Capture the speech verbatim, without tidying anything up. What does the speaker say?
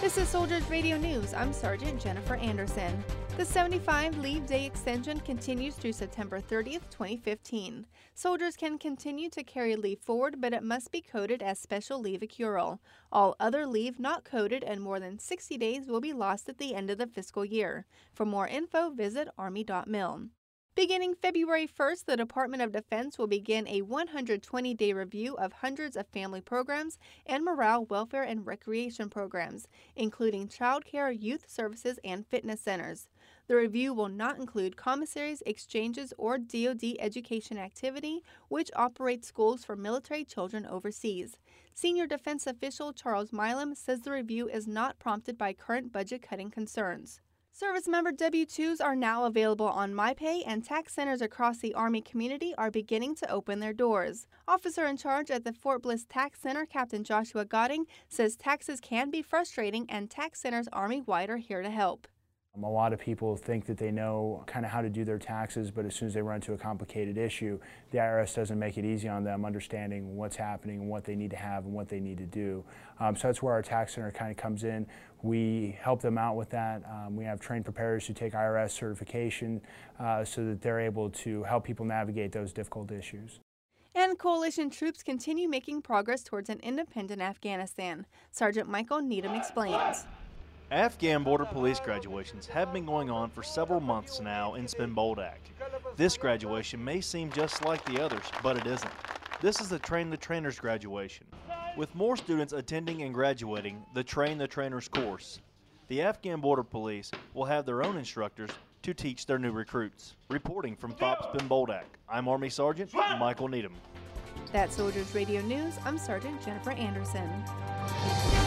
This is Soldiers Radio News. I'm Sergeant Jennifer Anderson. The seventy-five Leave Day extension continues through September thirtieth, twenty fifteen. Soldiers can continue to carry leave forward, but it must be coded as special leave accrual. All other leave not coded and more than sixty days will be lost at the end of the fiscal year. For more info, visit army dot mil. Beginning February first, the Department of Defense will begin a one hundred twenty day review of hundreds of family programs and morale, welfare, and recreation programs, including child care, youth services, and fitness centers. The review will not include commissaries, exchanges, or D O D education activity, which operates schools for military children overseas. Senior defense official Charles Milam says the review is not prompted by current budget-cutting concerns. Service member W two's are now available on MyPay, and tax centers across the Army community are beginning to open their doors. Officer in charge at the Fort Bliss Tax Center, Captain Joshua Godding, says taxes can be frustrating and tax centers Army-wide are here to help. A lot of people think that they know kind of how to do their taxes, but as soon as they run into a complicated issue, the I R S doesn't make it easy on them understanding what's happening and what they need to have and what they need to do. Um, so that's where our tax center kind of comes in. We help them out with that. Um, we have trained preparers who take I R S certification uh, so that they're able to help people navigate those difficult issues. And coalition troops continue making progress towards an independent Afghanistan. Sergeant Michael Needham explains. Afghan border police graduations have been going on for several months now in Spin Boldak. This graduation may seem just like the others, but it isn't. This is the Train the Trainers graduation. With more students attending and graduating the Train the Trainers course, the Afghan border police will have their own instructors to teach their new recruits. Reporting from F O P Spin Boldak, I'm Army Sergeant Michael Needham. That's Soldiers Radio News. I'm Sergeant Jennifer Anderson.